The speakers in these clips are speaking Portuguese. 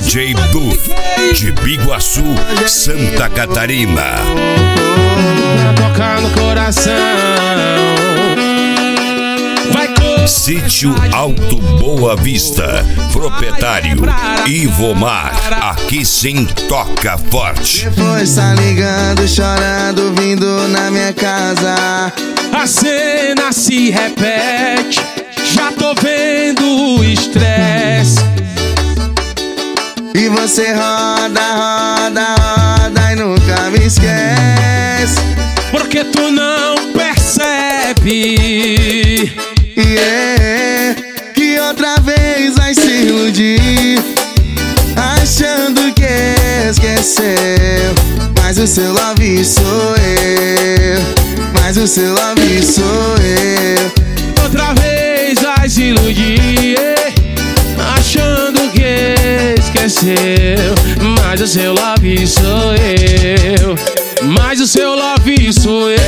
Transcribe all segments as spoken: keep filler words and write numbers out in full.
D J Buff, de Biguaçu, Santa Catarina. Tocar no coração. Vai com... Sítio Alto Boa Vista, proprietário Ivomar, aqui sim toca forte. Depois tá ligando, chorando, vindo na minha casa. A cena se repete, já tô vendo o estresse. E você roda, roda, roda e nunca me esquece. Porque tu não percebe, yeah, que outra vez vai se iludir, achando que esqueceu. Mas o seu love sou eu, mas o seu love sou eu. outra vez vai se iludir, achando que esqueceu. Mas o seu love sou eu, mas o seu love sou eu.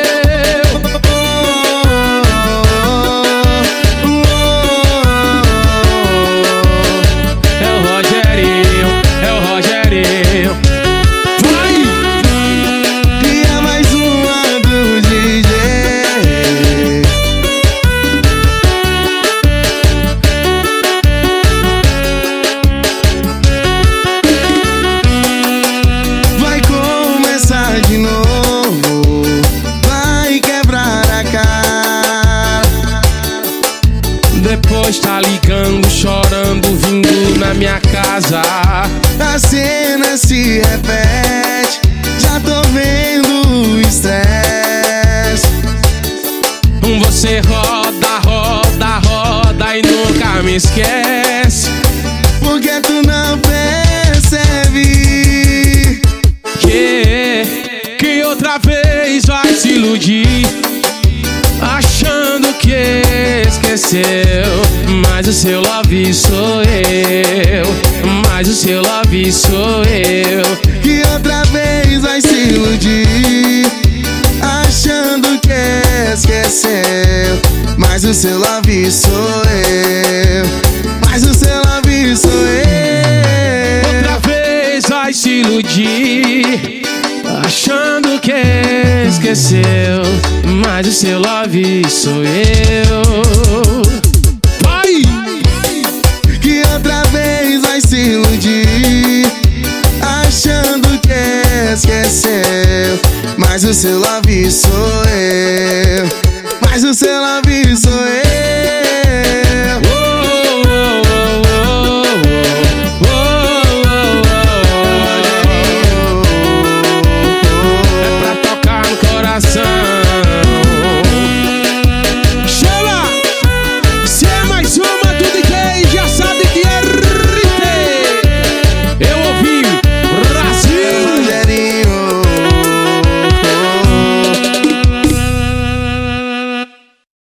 É o Rogerinho, é o Rogerinho. Vai! E é mais uma do D J. Vai começar de novo, vai quebrar a cara. Depois tá ligando, chorando, vindo na minha casa. A cena se repete, já tô vendo o estresse. Você roda, roda, roda e nunca me esquece. Porque tu não percebe Que, que outra vez vai se iludir, achando que esqueceu. Mas o seu love sou eu, mas o seu love sou eu. que outra vez vai se iludir, achando que esqueceu. Mas o seu love sou eu, mas o seu love sou eu. Outra vez vai se iludir, achando que esqueceu. Mas o seu love sou eu. Vai! Que outra vez vai se iludir, achando que esqueceu. Mas o seu love